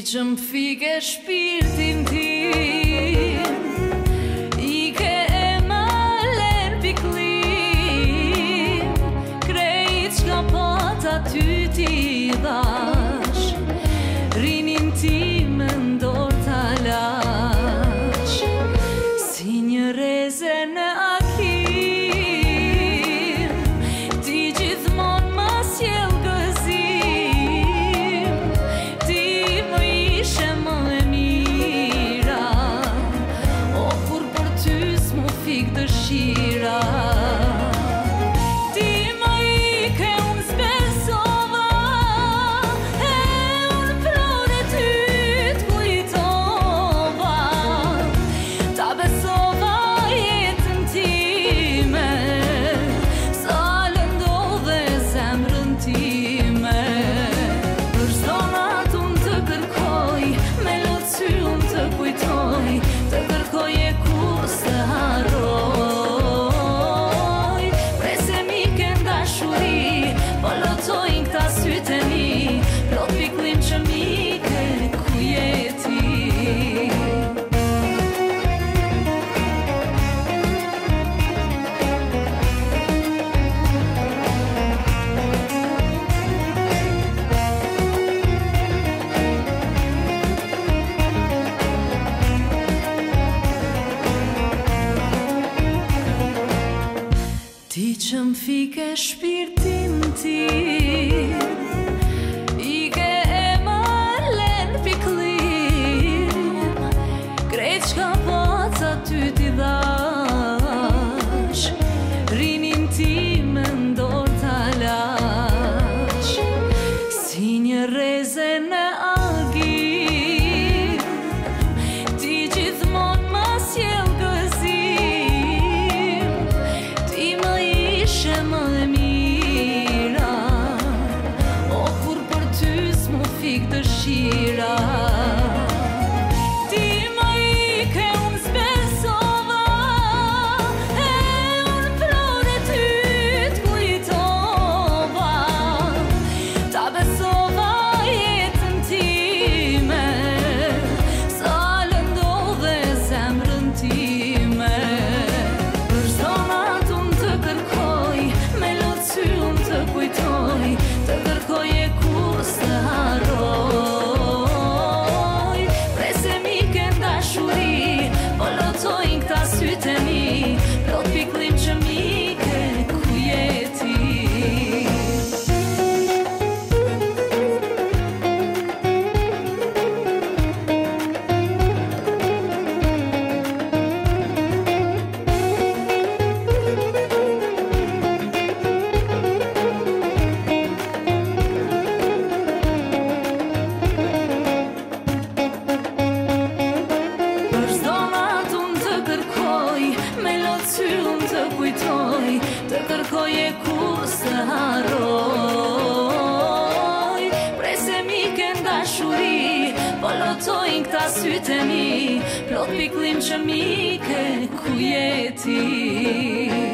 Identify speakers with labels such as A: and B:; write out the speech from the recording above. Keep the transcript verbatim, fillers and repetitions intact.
A: që m'fike shpirtin tim, i ke e malen piklim, krejt qka pata ty ti dhash, rinin ti me ndor t'alash, si një reze në akim, ti gjithmon ma sjell gëzim, ti më ishe më e mira, o kur për ty s'mu fik dëshira. Ti më ike unë s'besova, e unë prore ty t'kujtova, ta besova jetën time, sa lëndodhe zemrën time. Për çdo natë unë të kërkoj, me lotë unë të kujtoj, të kërkoj e kur se harroj. Prese mi ke ndashuri, po lotojnë këta sytë e mi, plot piklim që mi ke ku je ti. Ti që m'fike shpirtin tim, i ke e malen piklim, krejt qka paca ty ti dhash, rinin ti me ndor t'alash, si një reze në agim, ti gjithmon ma sjell gëzim, ti më ishe më e mira, o kur për ty s'mu fik dëshira. Ti më ike unë s'besova, e unë prore ty t'kujtova, ta besova jetën time, sa lëndodhe zemrën time. Për çdo natë unë të kërkoj, me lotë unë të kujtoj, të kërkoj e kur se harroj. Prese mi ke ndashuri, po lotojnë këta sytë e mi, plot piklim që mi ke ku je ti. Për çdo natë unë të kërkoj, me lotë unë të kujtoj, të kërkoj e kur se harroj. Prese mi ke ndashuri, po lotojnë këta sytë e mi, plot piklim që mi ke ku je ti.